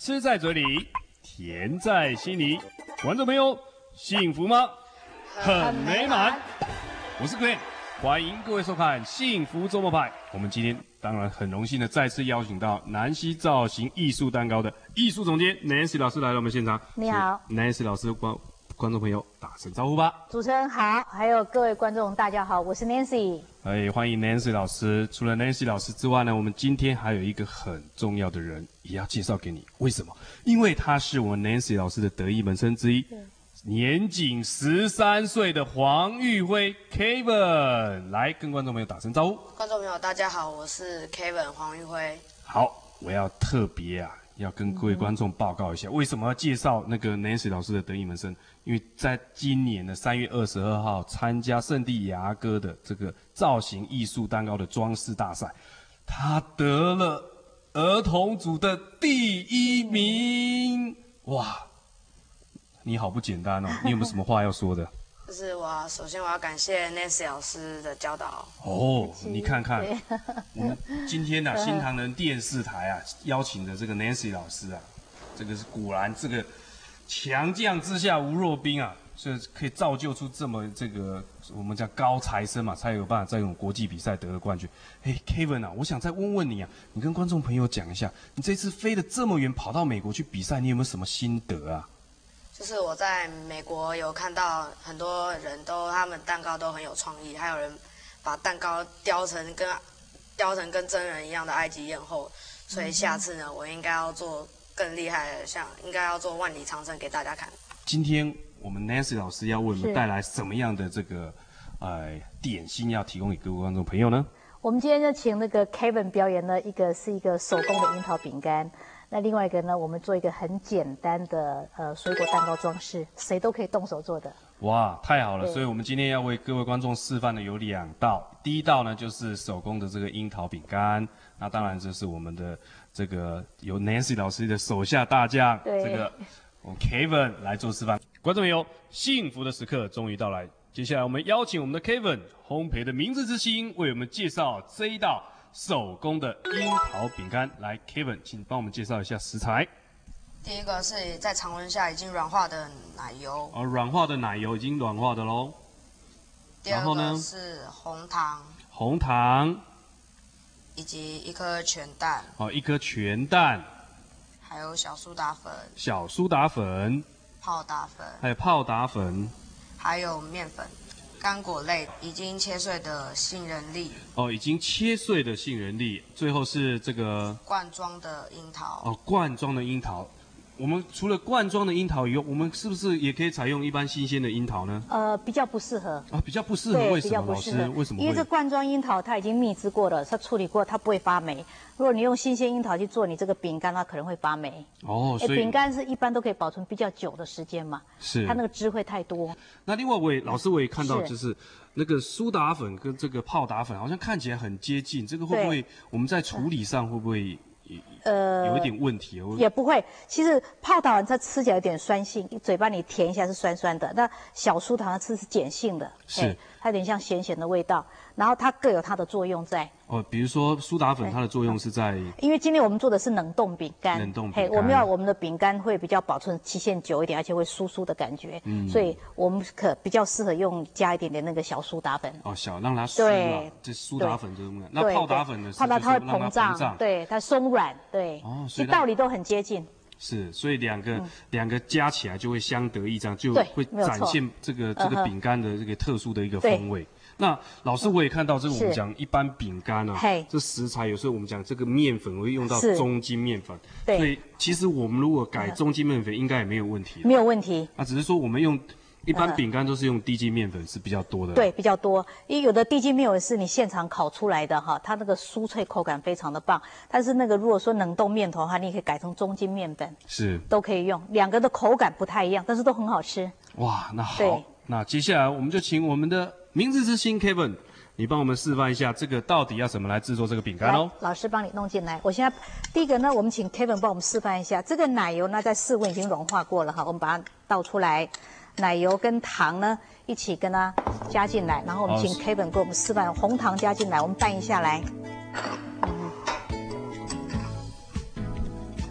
吃在嘴里，甜在心里。观众朋友，幸福吗？很美满。我是 Glenn， 欢迎各位收看《幸福周末派》。我们今天当然很荣幸的再次邀请到南希造型艺术蛋糕的艺术总监 Nancy 老师来到我们现场。 你好 ，Nancy 老师，观众朋友打声招呼吧。 主持人好，还有各位观众大家好，我是 Nancy。 欢迎 Nancy 老师。除了 Nancy 老师之外呢，我们今天还有一个很重要的人也要介绍给你。为什么？因为他是我们 Nancy 老师的得意门生之一，年仅13岁的黄玉辉 Kevin， 来跟观众朋友打声招呼。 观众朋友大家好，我是 Kevin 黄玉辉。 好，我要特别要跟各位观众报告一下，为什么要介绍那个 Nancy 老师的得意门生？因为在今年的3月22号参加圣地牙哥的这个造型艺术蛋糕的装饰大赛，他得了儿童组的第1名。哇，你好不简单哦！你有没有什么话要说的？ 就是首先我要感谢 Nancy 老师的教导。 哦，你看看，我们今天新唐人电视台邀请的这个 Nancy 老师这个是果然这个强将之下无弱兵所以可以造就出这么这个我们叫高材生嘛，才有办法在这种国际比赛得了冠军。Kevin 我想再问问你你跟观众朋友讲一下，你这次飞得这么远跑到美国去比赛，你有没有什么心得就是我在美国有看到很多人他们蛋糕都很有创意，还有人把蛋糕雕成跟真人一样的埃及艳后，所以下次呢，我应该要做更厉害的，应该要做万里长城给大家看。今天我们 Nancy 老师要为我们带来什么样的这个点心要提供给各位观众朋友呢？ 我们今天就请那个 Kevin 表演了是一个手工的樱桃饼干，那另外一个呢，我们做一个很简单的水果蛋糕装饰，谁都可以动手做的。哇， 太好了！所以我们今天要为各位观众示范的有2道，第一道呢就是手工的这个樱桃饼干，那当然这是我们的这个由 Nancy 老师的手下大将，这个Kevin 来做示范。观众朋友，幸福的时刻终于到来，接下来我们邀请我们的 Kevin 烘焙的明日之星为我们介绍这一道手工的樱桃饼干。来 Kevin， 请帮我们介绍一下食材。 第一个是在常温下已经软化的奶油。 软化的奶油已经软化的咯。 第二个是红糖。 红糖。 以及1颗全蛋。 1颗全蛋。 还有小苏打粉。 小苏打粉。 泡打粉。 还有泡打粉。还有面粉。干果类已经切碎的杏仁粒。 已经切碎的杏仁粒。最后是这个罐装的樱桃。 罐装的樱桃。我们除了罐装的樱桃以外，我们是不是也可以采用一般新鲜的樱桃呢？ 比较不适合。 比较不适合，为什么老师？为什么？ 因为这罐装樱桃它已经蜜汁过了，它处理过，它不会发霉。如果你用新鲜樱桃去做你这个饼干，它可能会发霉。所以饼干是一般都可以保存比较久的时间嘛。是。它那个汁会太多。那另外老师我也看到，就是那个苏打粉跟这个泡打粉好像看起来很接近，这个会不会我们在处理上会不会？有一点问题也不会。其实泡打完它吃起来有点酸性，嘴巴你甜一下是酸酸的。那小苏糖它吃是碱性的，是它有点像咸咸的味道。然后它各有它的作用在。 比如说苏打粉它的作用是在， 因为今天我们做的是冷冻饼干，我们要我们的饼干会比较保存期限久一点，而且会酥酥的感觉。所以我们比较适合加一点点那个小苏打粉。 让它酥嘛。这苏打粉就是那泡打粉呢？ 泡打它会膨胀，对，它松软，对。所以道理都很接近。 是，所以两个加起来就会相得益彰，就会展现这个饼干的这个特殊的一个风味。那老师我也看到这个我们讲一般饼干这食材有时候我们讲这个面粉会用到中筋面粉，所以其实我们如果改中筋面粉应该也没有问题。 没有问题。 只是说我们用一般饼干都是用低筋面粉是比较多的。 对，比较多。因为有的低筋面粉是你现场烤出来的它那个酥脆口感非常的棒。但是那个如果说冷冻面团的话，你也可以改成中筋面粉，是都可以用。2个的口感不太一样，但是都很好吃。 哇，那好，那接下来我们就请我们的明日之星 Kevin， 你帮我们示范一下这个到底要怎么来制作这个饼干哦。 老师帮你弄进来。我现在第一个呢，我们请 Kevin 帮我们示范一下，这个奶油呢在室温已经融化过了我们把它倒出来。奶油跟糖呢一起跟它加进来，然后我们请 Kevin 给我们示范，红糖加进来，我们拌一下来。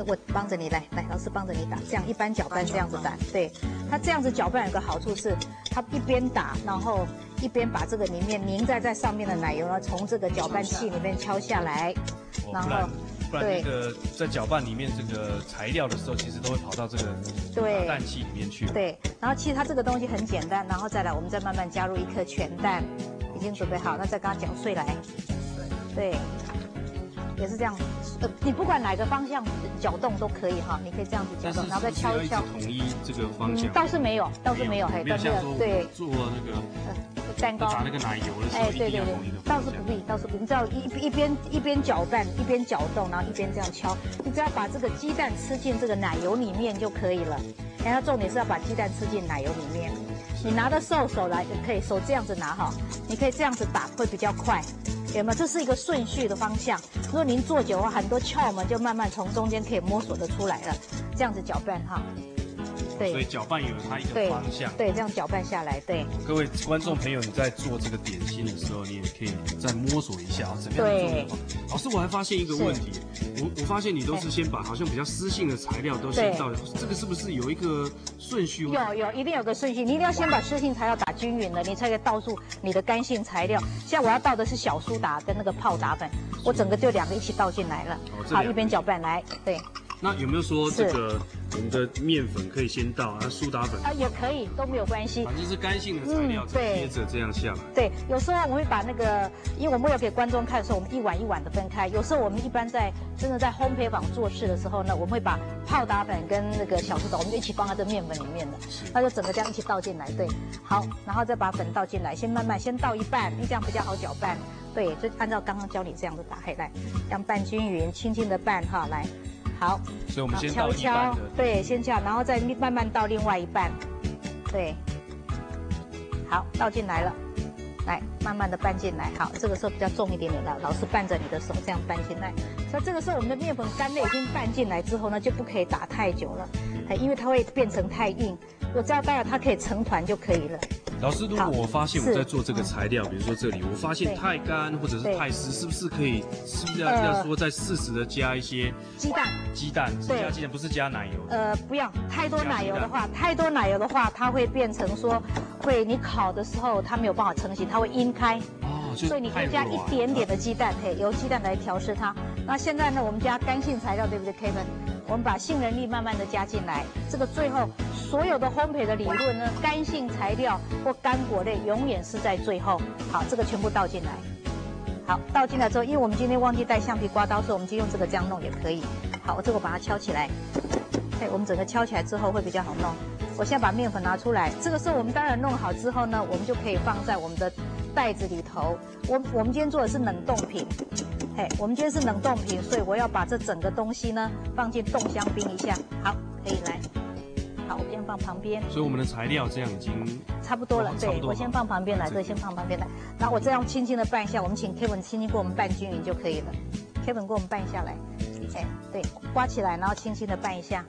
我帮着你来，老师帮着你打，这样一般搅拌这样子打。对，它这样子搅拌有个好处是，它一边打，然后一边把这个里面凝在上面的奶油呢，从这个搅拌器里面敲下来，然后。 不然那个在搅拌里面这个材料的时候，其实都会跑到这个打蛋器里面去。 对，然后其实它这个东西很简单，然后再来我们再慢慢加入一颗全蛋，已经准备好，那再给它搅碎来。对，也是这样。你不管哪个方向搅动都可以哈，你可以这样子搅动，然后再敲一敲。 统一这个方向？ 倒是没有， 没有像说对做那个。 蛋糕打那个奶油的时候，对， 倒是不必，你知道一边搅拌一边搅动，然后一边这样敲，你只要把这个鸡蛋吃进这个奶油里面就可以了。然后重点是要把鸡蛋吃进奶油里面。你拿着手来可以手这样子拿哈，你可以这样子打会比较快，有没有？这是一个顺序的方向。如果您做久的话，很多窍门就慢慢从中间可以摸索得出来了。这样子搅拌哈。 所以搅拌有它一个方向， 对，这样搅拌下来，对。 各位观众朋友，你在做这个点心的时候，你也可以再摸索一下怎么样做。老师，我还发现一个问题，我发现你都是先把好像比较湿性的材料都先倒，这个是不是有一个顺序？ 有，一定有个顺序，你一定要先把湿性材料打均匀了，你才可以倒入你的干性材料。像我要倒的是小苏打跟那个泡打粉，我整个就2个一起倒进来了。好，一边搅拌来，对。 那有没有说这个我们的面粉可以先倒，苏打粉也可以，都没有关系。 反正是干性的材料，接着这样下来。 对，有时候我们会把那个，因为我们有给观众看的时候，我们一碗一碗的分开。有时候我们一般真的在烘焙坊做事的时候呢，我们会把泡打粉跟那个小苏打，我们就一起放在这面粉里面的，那就整个这样一起倒进来。对，好，然后再把粉倒进来，先倒一半，因为这样比较好搅拌。对，就按照刚刚教你这样子打，来，这样拌均匀，轻轻的拌哈，来。好， 所以我们先倒一半的， 对，先这样，然后再慢慢倒另外一半，对，好，倒进来了，来，慢慢的拌进来，好，这个时候比较重一点点了，老师伴着你的手这样拌进来，所以这个时候我们的面粉干类已经拌进来之后呢，就不可以打太久了，因为它会变成太硬，我只要待会它可以成团就可以了。 老师，如果我发现我在做这个材料，比如说这里，我发现太干或者是太湿，是不是可以要说再适时的加一些鸡蛋，加鸡蛋不是加奶油？ 不要太多奶油的话，它会变成说你烤的时候它没有办法成型，它会阴开。所以你可以加一点点的鸡蛋，由鸡蛋来调试它。那现在呢，我们加干性材料，对不对 ，Kevin？我们把杏仁粒慢慢的加进来。这个最后所有的烘焙的理论呢，干性材料或干果类永远是在最后。好，这个全部倒进来。好，倒进来之后，因为我们今天忘记带橡皮刮刀，所以我们就用这个这样弄也可以。好，我这个把它敲起来。我们整个敲起来之后会比较好弄。我现在把面粉拿出来，这个时候我们当然弄好之后呢，我们就可以放在我们的袋子里头。我们今天做的是冷冻品，我们今天是冷冻品，所以我要把这整个东西呢放进冻箱冰一下。好，可以来。好，我先放旁边。 所以我们的材料这样已经差不多了。对，我先放旁边来，这先放旁边来。然后我这样轻轻的拌一下，我们请 Kevin 轻轻给我们拌均匀就可以了。Kevin 给我们拌下来，对，刮起来，然后轻轻的拌一下。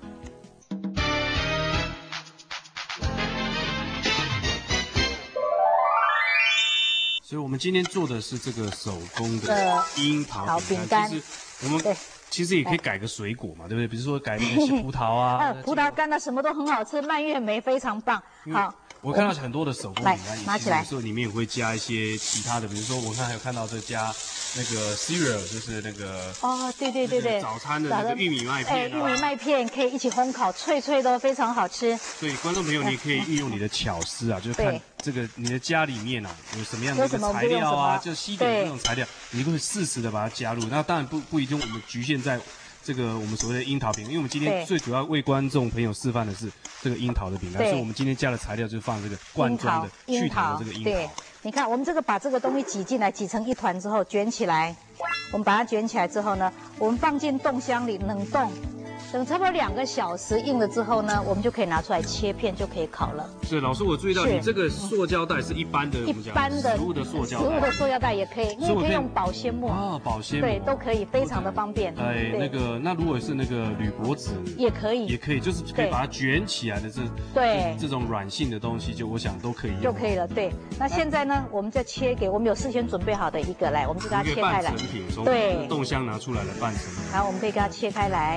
所以我们今天做的是这个手工的樱桃饼干。其实我们其实也可以改个水果嘛，对不对？比如说改那个葡萄啊， 葡萄干啊，什么都很好吃。蔓越莓非常棒。好， 我看到很多的手工饼干， 拿起来， 有时候里面也会加一些其他的，比如说我还有看到这加那个 cereal， 就是那个对， 早餐的那个玉米麦片， 玉米麦片可以一起烘烤，脆脆的，非常好吃。 所以观众朋友，你也可以运用你的巧思啊，就是看这个你的家里面啊有什么样的一个材料啊，就西点那种材料，你会适时的把它加入。那当然不一定我们局限在这个我们所谓的樱桃饼，因为我们今天最主要为观众朋友示范的是这个樱桃的饼干，所以我们今天加的材料就是放这个罐装的去糖的这个樱桃。 对，你看我们这个把这个东西挤进来，挤成一团之后卷起来，我们把它卷起来之后呢，我们放进冻箱里冷冻。等差不多2个小时硬了之后呢，我们就可以拿出来切片，就可以烤了。 是老师，我注意到你这个塑胶袋是一般的食物的塑胶袋， 食物的塑胶袋也可以，你也可以用保鲜膜啊，保鲜膜对都可以，非常的方便。 那如果是那个铝箔纸也可以， 就是可以把它卷起来的这种软性的东西，我想都可以用就可以了。对，那现在呢，我们再切给我们有事先准备好的一个来，我们就给它切开来， 对，冻箱拿出来了拌成品。 好，我们可以给它切开来。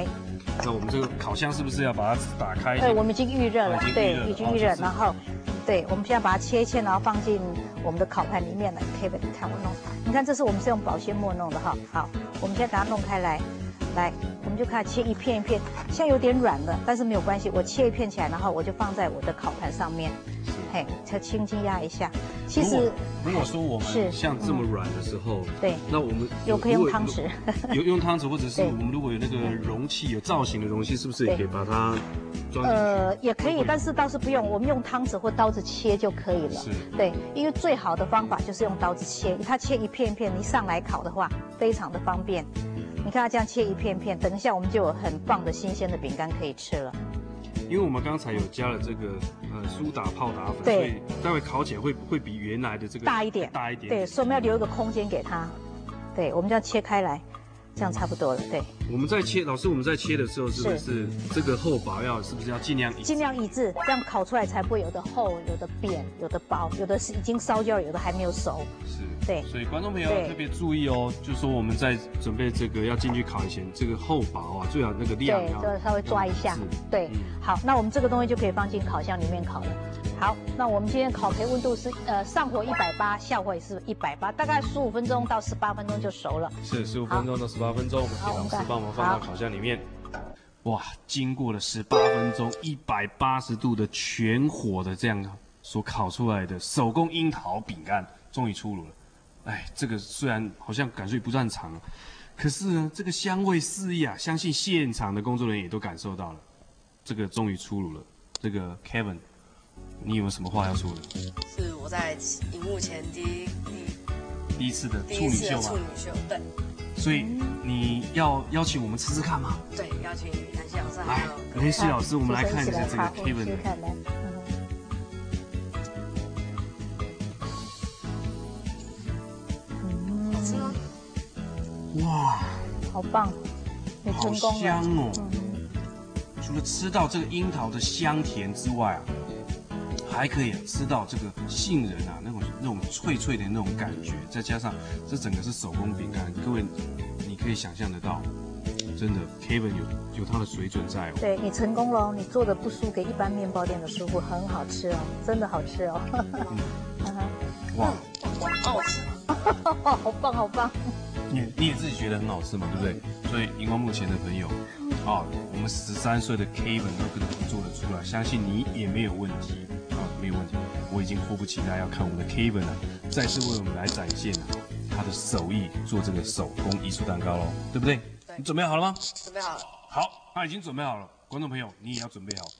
那我们这个烤箱是不是要把它打开？ 对，我们已经预热了，对，已经预热， 就是然后，对，我们现在把它切一切，然后放进我们的烤盘里面来。Kevin，你看我弄，你看这是我们是用保鲜膜弄的哈。好，我们现在给它弄开来，来，我们就开始切一片一片，现在有点软了，但是没有关系，我切一片起来，然后我就放在我的烤盘上面。嘿，再轻轻压一下。其实， 如果说我们像这么软的时候， 对， 那我们有可以用汤匙， 用汤匙，或者是我们如果有那个容器有造型的容器，是不是也可以把它装进去？ 也可以，但是倒是不用，我们用汤匙或刀子切就可以了。 是， 对，因为最好的方法就是用刀子切，它切一片一片，你上来烤的话非常的方便。你看它这样切一片片，等一下我们就有很棒的新鲜的饼干可以吃了。 因为我们刚才有加了这个苏打泡打粉，所以待会烤起来会比原来的这个大一点，对，所以我们要留一个空间给它。对，我们这样切开来，这样差不多了。对， 我们在切，老师我们在切的时候是不是这个厚薄是不是要尽量一致，这样烤出来才不会有的厚、有的扁、有的薄，有的是已经烧焦了，有的还没有熟。 是， 对， 所以观众朋友要特别注意哦，就是说我们在准备这个要进去烤以前，这个厚薄啊，最好那个量要对，稍微抓一下。对，好，那我们这个东西就可以放进烤箱里面烤了。好，那我们今天烤培温度是上火180，下火也是180，大概15分钟到18分钟就熟了。 是15分钟到18分钟，我们给老师帮我们放到烤箱里面。哇，经过了18分钟，180度的全火的这样所烤出来的手工樱桃饼干，终于出炉了。哎，这个虽然好像感受不算长，可是呢，这个香味四溢啊，相信现场的工作人员也都感受到了。这个终于出炉了。这个 Kevin， 你有没有什么话要说的？ 是我在荧幕前第一次的处女秀吗？ 处女秀，对。 所以你要邀请我们吃吃看吗？ 对，邀请南希老师来，雷西老师，我们来看一下这个 Kevin 的。 好吃吗？ 哇，好棒，你成功了。 好香哦！除了吃到这个樱桃的香甜之外啊，还可以吃到这个杏仁啊那种脆脆的那种感觉，再加上这整个是手工饼干，各位你可以想象得到，真的 Kevin 有他的水准在哦。 对，你成功了哦，你做的不输给一般面包店的师傅，很好吃哦，真的好吃哦。 哇， 好吃， 好棒好棒。 你也自己觉得很好吃嘛，对不对？所以荧光幕前的朋友，我们13岁的 Kevin 都跟你做得出来，相信你也没有问题啊，没有问题。我已经迫不及待要看我们的 Kevin 了，再次为我们来展现他的手艺，做这个手工艺术蛋糕喽，对不对？ 对。 你准备好了吗？ 准备好了。 好，他已经准备好了，观众朋友你也要准备好。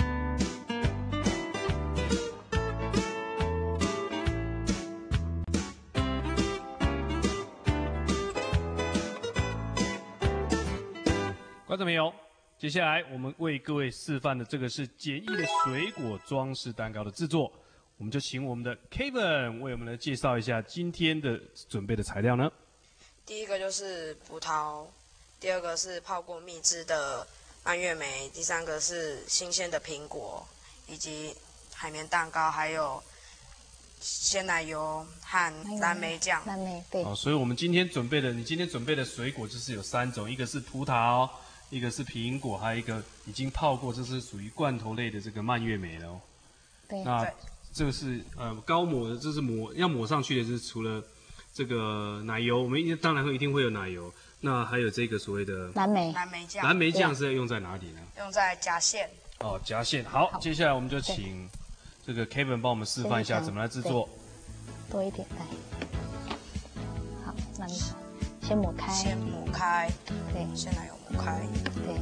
观众朋友，接下来我们为各位示范的这个是简易的水果装饰蛋糕的制作，我们就请我们的 Kevin 为我们来介绍一下今天的准备的材料呢。 第一个就是葡萄，第二个是泡过蜜汁的蔓越莓，第三个是新鲜的苹果，以及海绵蛋糕，还有鲜奶油和蓝莓酱。 蓝莓对。 所以我们今天准备的水果就是有3种，一个是葡萄，一个是苹果，还有一个已经泡过，这是属于罐头类的这个蔓越莓了哦。 对。 那这个是高抹的，这是要抹上去的，就是除了这个奶油，我们当然一定会有奶油。那还有这个所谓的蓝莓酱。 蓝莓酱是要用在哪里呢？ 用在夹馅。 夹馅。好，接下来我们就请这个 Kevin 帮我们示范一下怎么来制作。 多一点来。好，那你先抹开。 先抹开。 对。 鲜奶油抹开。 对。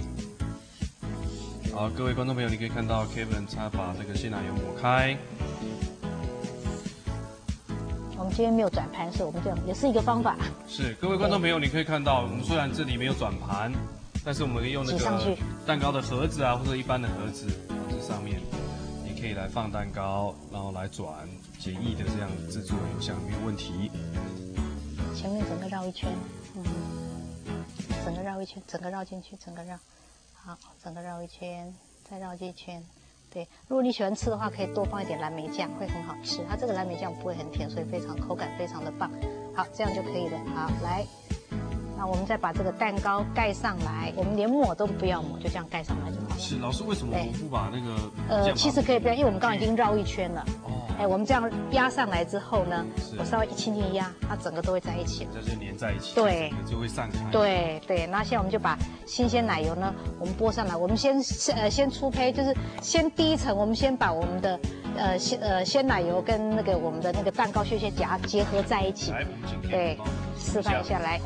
好，各位观众朋友，你可以看到 Kevin 他把这个鲜奶油抹开。 我们今天没有转盘，是我们这样也是一个方法。 是，各位观众朋友，你可以看到，我们虽然这里没有转盘，但是我们可以用那个蛋糕的盒子啊，或者一般的盒子，这上面你可以来放蛋糕，然后来转，简易的这样制作，我想没有问题。 前面整个绕一圈，整个绕一圈，整个绕进去，整个绕，好，整个绕一圈，再绕一圈。对，如果你喜欢吃的话，可以多放一点蓝莓酱，会很好吃。它这个蓝莓酱不会很甜，所以口感非常的棒。好，这样就可以了。好，来， 那我们再把这个蛋糕盖上来，我们连抹都不要抹，就这样盖上来就好了。 是老师，为什么我们不把那个？ 其实可以不要，因为我们刚刚已经绕一圈了。哦。哎，我们这样压上来之后呢，我稍微轻轻压，它整个都会在一起了。 这就连在一起。 对。 就会散开。 对对，那现在我们就把新鲜奶油呢，我们拨上来，我们先粗胚，就是先第一层，我们先把我们的鲜奶油跟那个我们的那个蛋糕屑结合在一起。 来，我们请对，示范一下来。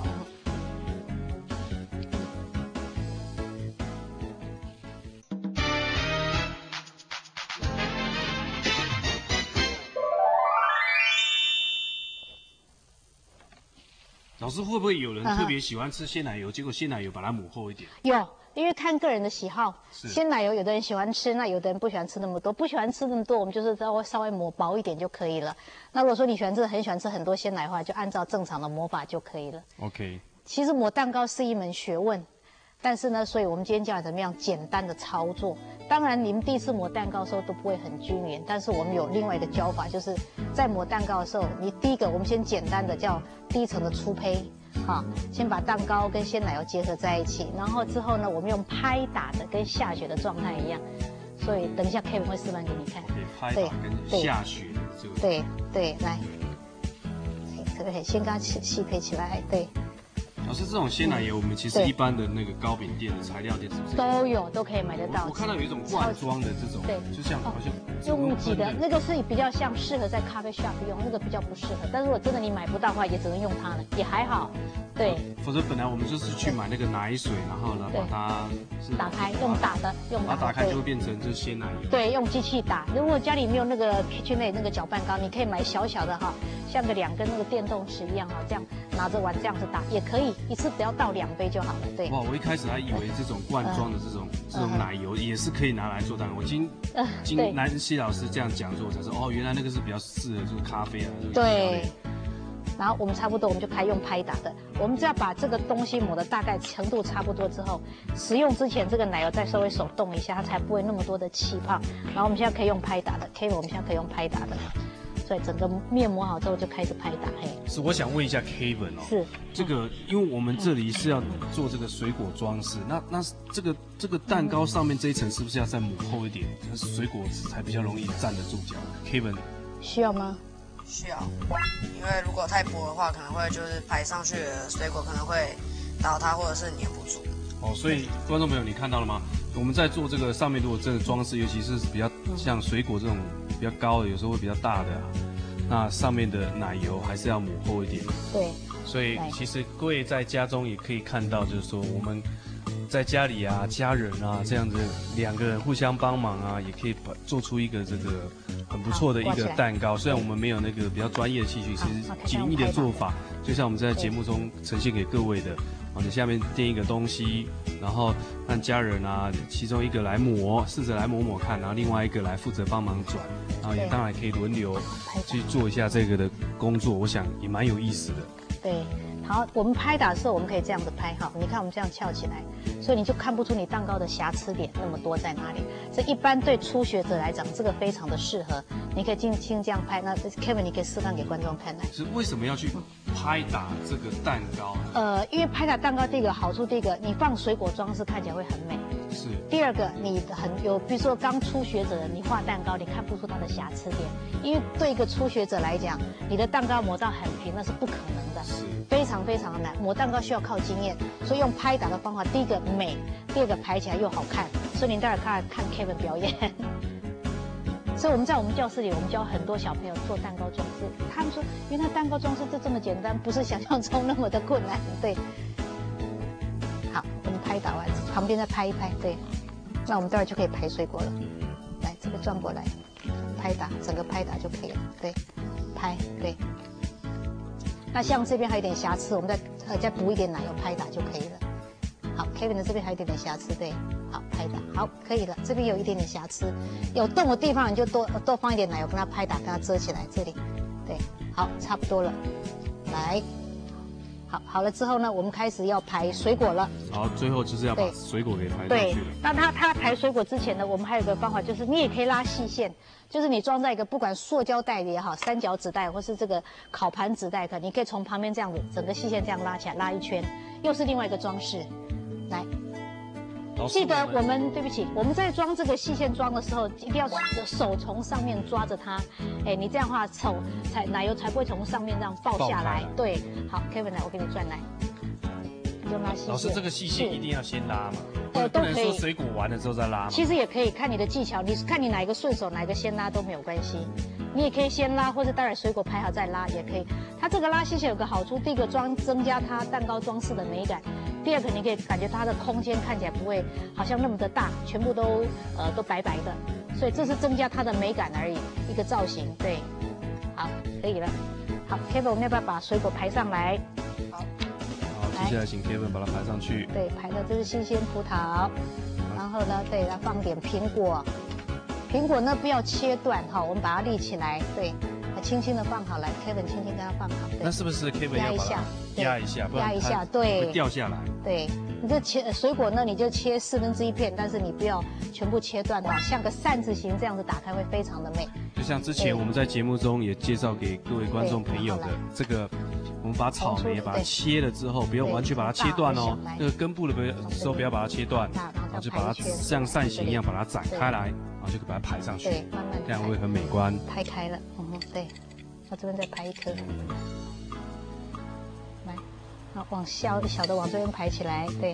老师会不会有人特别喜欢吃鲜奶油，结果鲜奶油把它抹厚一点？ 有，因为看个人的喜好。鲜奶油有的人喜欢吃，那有的人不喜欢吃那么多。不喜欢吃那么多，我们就是稍微抹薄一点就可以了。那如果说你很喜欢吃很多鲜奶的话，就按照正常的抹法就可以了。 OK。 其实抹蛋糕是一门学问，但是呢，所以我们今天教你怎么样简单的操作。当然，你们第一次抹蛋糕的时候都不会很均匀，但是我们有另外一个教法，就是在抹蛋糕的时候，你第一个我们先简单的叫第一层的粗胚，好，先把蛋糕跟鲜奶油结合在一起，然后之后呢，我们用拍打的跟下雪的状态一样，所以等一下 Kevin 会示范给你看。 拍打跟下雪的这个。 对对，来，这个先跟它细配起来，对。 老师，这种鲜奶油我们其实一般的那个糕饼店的材料店是不是都可以买得到？ 我看到有一种罐装的这种，对，就像好像用挤的那个是比较像适合在咖啡 shop 用，那个比较不适合。但如果真的你买不到的话，也只能用它了，也还好。对， 否则本来我们就是去买那个奶水，然后呢把它打开，用打的， 把它打开就会变成就是鲜奶油。 对，用机器打。如果家里没有那个 KitchenAid 那个搅拌膏，你可以买小小的哈，像个2根那个电动匙一样哈，这样拿着碗这样子打也可以，一次只要倒2杯就好了。对。 哇，我一开始还以为这种罐装的这种奶油也是可以拿来做蛋糕。我经南希老师这样讲之后，我才说哦，原来那个是比较适合就是咖啡啊。 对。然后我们差不多，我们就开用拍打的。我们只要把这个东西抹的大概程度差不多之后，食用之前这个奶油再稍微手动一下，它才不会那么多的气泡。然后我们现在可以用拍打的 ，Kevin 我们现在可以用拍打的。所以整个面磨好之后就开始拍打。嘿， 是我想问一下 Kevin 哦， 是这个，因为我们这里是要做这个水果装饰，那这个蛋糕上面这一层是不是要再抹厚一点，水果才比较容易站得住脚 ？Kevin 需要吗？ 需要，因为如果太薄的话，可能会就是排上去的水果可能会倒塌或者是粘不住。 哦，所以观众朋友你看到了吗？我们在做这个上面，如果真的装饰，尤其是比较像水果这种比较高的，有时候会比较大的，那上面的奶油还是要抹厚一点。 对。 所以其实各位在家中也可以看到，就是说我们在家里啊、家人啊这样子2个人互相帮忙啊，也可以做出一个这个很不错的一个蛋糕。虽然我们没有那个比较专业的器具，其实简易的做法，就像我们在节目中呈现给各位的。你下面垫一个东西，然后让家人啊，其中一个来磨，试着来抹看，然后另外一个来负责帮忙转，然后也当然可以轮流去做一下这个的工作，我想也蛮有意思的。 对，好，我们拍打的时候我们可以这样子拍哈，你看我们这样翘起来，所以你就看不出你蛋糕的瑕疵点那么多在哪里。这一般对初学者来讲，这个非常的适合，你可以轻轻这样拍。那 Kevin 你可以示范给观众看来。 是为什么要去拍打这个蛋糕？ 因为拍打蛋糕第一个好处，第一个你放水果装饰看起来会很美。 是。 第二个你比如说刚初学者你画蛋糕，你看不出它的瑕疵点，因为对一个初学者来讲，你的蛋糕磨到很平那是不可能的，非常非常的难。磨蛋糕需要靠经验，所以用拍打的方法，第一个美，第二个排起来又好看。所以您待会看 Kevin 表演。所以我们在我们教室里，我们教很多小朋友做蛋糕装饰，他们说原来蛋糕装饰这么简单，不是想象中那么的困难。对，好，我们拍打完，旁边再拍一拍，对，那我们待会就可以排水果了。来，这个转过来，拍打，整个拍打就可以了。对，拍，对。那像这边还有点瑕疵，我们再补一点奶油拍打就可以了。好 ，Kevin 的这边还有一点点瑕疵，对，好拍打，好，可以了。这边有一点点瑕疵，有洞的地方你就多放一点奶油，跟它拍打，跟它遮起来。这里，对，好，差不多了。来， 好了之后呢，我们开始要排水果了。 好，最后就是要把水果给排上去了。 那它排水果之前呢，我们还有一个方法，就是你也可以拉细线，就是你装在一个不管塑胶袋里也好，三角纸袋或是这个烤盘纸袋，你可以从旁边这样子，整个细线这样拉起来，拉一圈，又是另外一个装饰。来，记得我们对不起，我们在装这个细线装的时候，一定要手从上面抓着它，你这样的话奶油才不会从上面这样爆下来。对，好 ，Kevin 来，我给你转来，你就拉细线。 老师，这个细线一定要先拉嘛？ 都可以。 说水果完了之后再拉吗？ 其实也可以看你的技巧，你看你哪一个顺手，哪一个先拉都没有关系。你也可以先拉，或者待会水果排好再拉也可以。它这个拉细线有个好处，第一个增加它蛋糕装饰的美感。第二个，你可以感觉它的空间看起来不会好像那么的大，全部都白白的，所以这是增加它的美感而已，一个造型。对，好，可以了。好 ，Kevin， 我们要不要把水果排上来？ 好， 接下来请 Kevin 把它排上去。 对，排的这是新鲜葡萄，然后呢，对，来放点苹果，苹果呢不要切断哈，我们把它立起来，对。轻轻的放好来 ，Kevin 轻轻跟它放好。 那是不是 Kevin 要把它压一下， 压一下，对， 会掉下来。 对，你这水果呢，你就切1/4片，但是你不要全部切断到，像个扇子形这样子打开会非常的美。 就像之前我们在节目中也介绍给各位观众朋友的这个，我们把草莓把它切了之后，不要完全把它切断哦，那个根部的时候不要把它切断，然后就把它像扇形一样把它展开来，然后就把它排上去， 慢慢这样会很美观。 排开了，对。我这边再排一颗，来，好，往小的往这边排起来，对，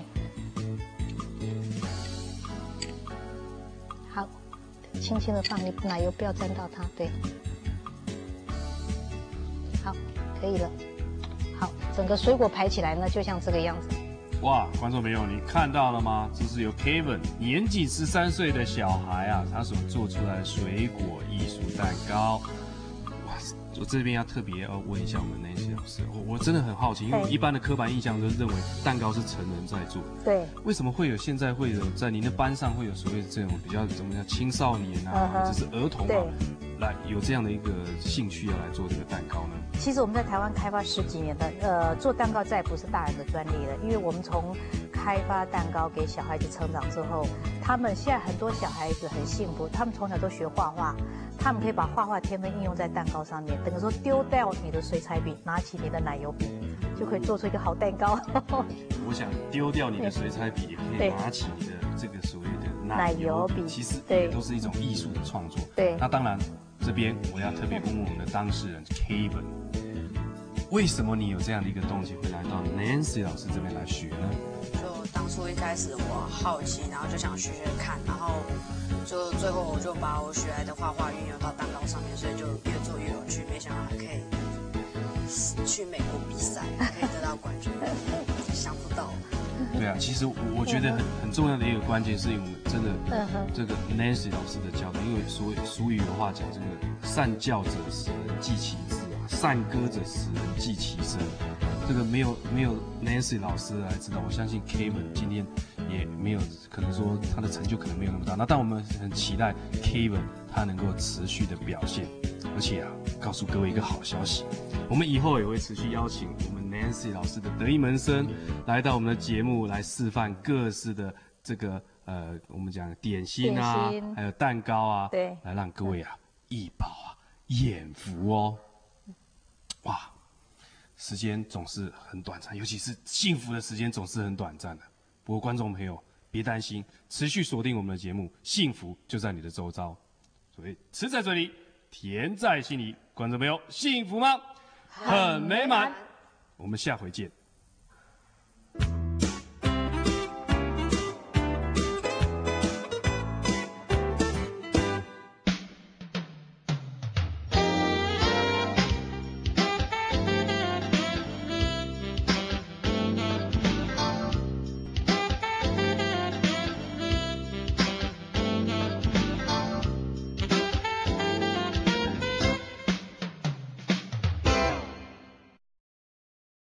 好，轻轻的放，你奶油不要沾到它，对，好，可以了，好，整个水果排起来呢，就像这个样子。 哇，观众朋友，你看到了吗？这是由 Kevin 年仅13岁的小孩啊，他所做出来的水果艺术蛋糕。我这边要特别要问一下我们Nancy老师，我真的很好奇，因为一般的刻板印象都认为蛋糕是成人在做， 对， 为什么现在会有在您的班上会有所谓的这种比较怎么样青少年啊，或者是儿童啊，来有这样的一个兴趣要来做这个蛋糕呢？ 其实我们在台湾开发10几年了，做蛋糕再也不是大人的专利了，因为我们从开发蛋糕给小孩子成长之后，他们现在很多小孩子很幸福，他们从小都学画画，他们可以把画画天分应用在蛋糕上面，等于说丢掉你的水彩笔，拿起你的奶油笔，就可以做出一个好蛋糕。 我想丢掉你的水彩笔，也可以拿起你的这个所谓的奶油笔，其实也都是一种艺术的创作。 对， 那当然这边我要特别问我们的当事人 Kevin， 为什么你有这样的一个动机会来到 Nancy 老师这边来学呢？ 就当初一开始我好奇，然后就想学看，然后就最后我就把我学来的画画运用到蛋糕上面，所以就越做越有趣，没想到还可以去美国比赛，可以得到冠军，想不到。 对啊，其实我觉得很重要的一个关键是因为我们真的这个 Nancy 老师的教导，因为俗语的话讲，这个善教者使人记其志啊，善歌者使人记其声。这个没有 Nancy 老师来指导，我相信 Kevin 今天也没有可能说他的成就可能没有那么大。那但我们很期待 Kevin 他能够持续的表现，而且啊，告诉各位一个好消息，我们以后也会持续邀请我们 Nancy 老师的得意门生来到我们的节目来示范各式的这个我们讲点心啊，还有蛋糕啊， 对， 来让各位啊一饱啊眼福哦。哇！时间总是很短暂，尤其是幸福的时间总是很短暂的。不过观众朋友别担心，持续锁定我们的节目，幸福就在你的周遭。所以吃在嘴里，甜在心里。观众朋友，幸福吗？很美满。我们下回见。